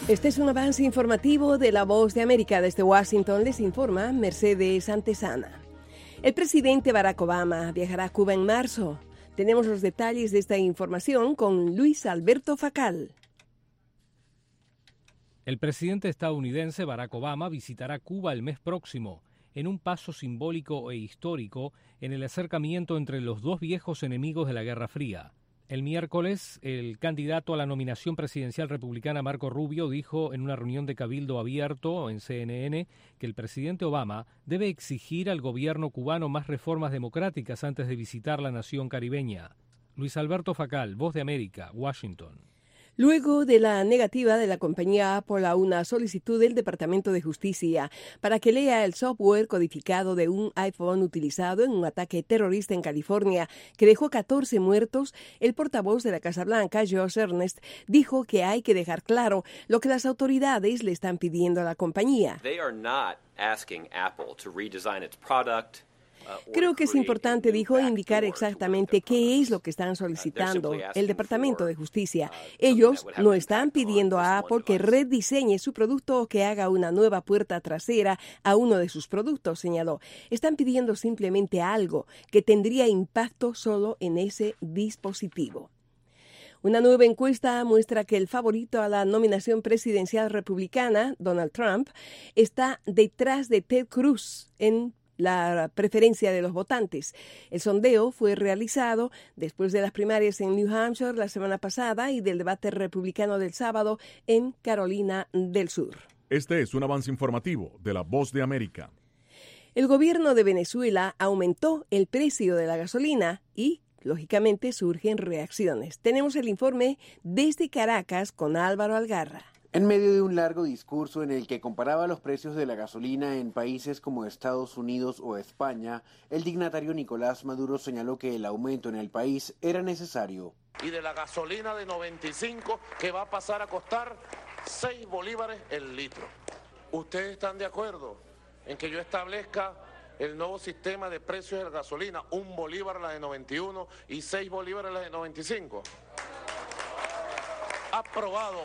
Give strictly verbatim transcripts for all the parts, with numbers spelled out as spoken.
Este es un avance informativo de La Voz de América. Desde Washington les informa Mercedes Antesana. El presidente Barack Obama viajará a Cuba en marzo. Tenemos los detalles de esta información con Luis Alberto Facal. El presidente estadounidense Barack Obama visitará Cuba el mes próximo, en un paso simbólico e histórico en el acercamiento entre los dos viejos enemigos de la Guerra Fría. El miércoles, el candidato a la nominación presidencial republicana Marco Rubio dijo en una reunión de cabildo abierto en C N N que el presidente Obama debe exigir al gobierno cubano más reformas democráticas antes de visitar la nación caribeña. Luis Alberto Facal, Voz de América, Washington. Luego de la negativa de la compañía Apple a una solicitud del Departamento de Justicia para que lea el software codificado de un iPhone utilizado en un ataque terrorista en California que dejó catorce muertos, el portavoz de la Casa Blanca, Josh Earnest, dijo que hay que dejar claro lo que las autoridades le están pidiendo a la compañía. They are not asking Apple to redesign its product. Creo que es importante, dijo, indicar exactamente qué es lo que están solicitando el Departamento de Justicia. Ellos no están pidiendo a Apple que rediseñe su producto o que haga una nueva puerta trasera a uno de sus productos, señaló. Están pidiendo simplemente algo que tendría impacto solo en ese dispositivo. Una nueva encuesta muestra que el favorito a la nominación presidencial republicana, Donald Trump, está detrás de Ted Cruz en la preferencia de los votantes. El sondeo fue realizado después de las primarias en New Hampshire la semana pasada y del debate republicano del sábado en Carolina del Sur. Este es un avance informativo de La Voz de América. El gobierno de Venezuela aumentó el precio de la gasolina y, lógicamente, surgen reacciones. Tenemos el informe desde Caracas con Álvaro Algarra. En medio de un largo discurso en el que comparaba los precios de la gasolina en países como Estados Unidos o España, el dignatario Nicolás Maduro señaló que el aumento en el país era necesario. Y de la gasolina de noventa y cinco que va a pasar a costar seis bolívares el litro. ¿Ustedes están de acuerdo en que yo establezca el nuevo sistema de precios de la gasolina, un bolívar la de noventa y uno y seis bolívares la de noventa y cinco? Aprobado.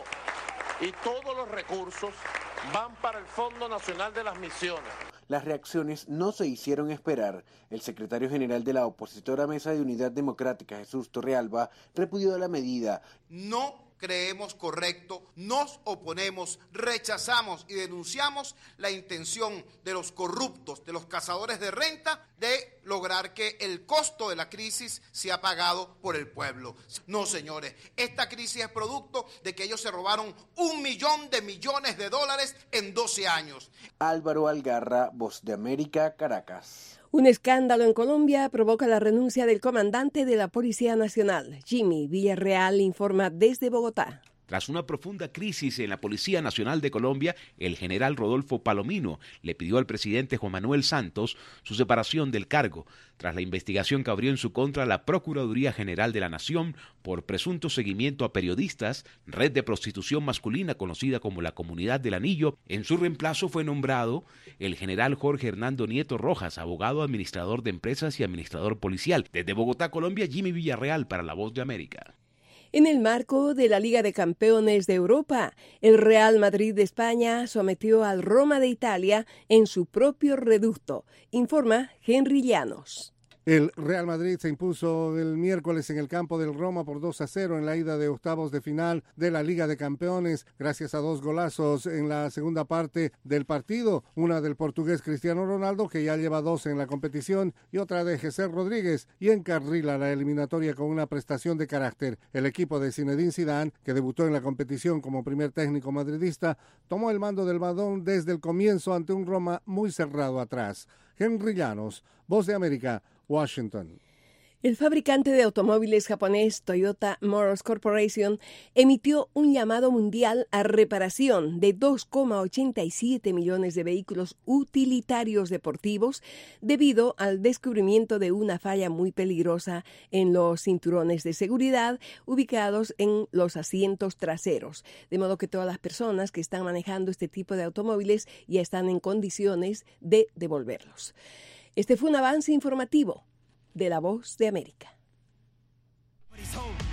Y todos los recursos van para el Fondo Nacional de las Misiones. Las reacciones no se hicieron esperar. El secretario general de la opositora Mesa de Unidad Democrática, Jesús Torrealba, repudió la medida. No creemos correcto, nos oponemos, rechazamos y denunciamos la intención de los corruptos, de los cazadores de renta, de lograr que el costo de la crisis sea pagado por el pueblo. No, señores, esta crisis es producto de que ellos se robaron un millón de millones de dólares en doce años. Álvaro Algarra, Voz de América, Caracas. Un escándalo en Colombia provoca la renuncia del comandante de la Policía Nacional. Jimmy Villarreal informa desde Bogotá. Tras una profunda crisis en la Policía Nacional de Colombia, el general Rodolfo Palomino le pidió al presidente Juan Manuel Santos su separación del cargo, tras la investigación que abrió en su contra la Procuraduría General de la Nación por presunto seguimiento a periodistas, red de prostitución masculina conocida como la Comunidad del Anillo. En su reemplazo fue nombrado el general Jorge Hernando Nieto Rojas, abogado, administrador de empresas y administrador policial. Desde Bogotá, Colombia, Jimmy Villarreal para La Voz de América. En el marco de la Liga de Campeones de Europa, el Real Madrid de España sometió al Roma de Italia en su propio reducto, informa Henry Llanos. El Real Madrid se impuso el miércoles en el campo del Roma por dos a cero en la ida de octavos de final de la Liga de Campeones, gracias a dos golazos en la segunda parte del partido, una del portugués Cristiano Ronaldo, que ya lleva dos en la competición, y otra de José Rodríguez, y encarrila la eliminatoria con una prestación de carácter. El equipo de Zinedine Zidane, que debutó en la competición como primer técnico madridista, tomó el mando del balón desde el comienzo ante un Roma muy cerrado atrás. Henry Llanos, Voz de América, Washington. El fabricante de automóviles japonés Toyota Motors Corporation emitió un llamado mundial a reparación de dos coma ochenta y siete millones de vehículos utilitarios deportivos debido al descubrimiento de una falla muy peligrosa en los cinturones de seguridad ubicados en los asientos traseros. De modo que todas las personas que están manejando este tipo de automóviles ya están en condiciones de devolverlos. Este fue un avance informativo de La Voz de América.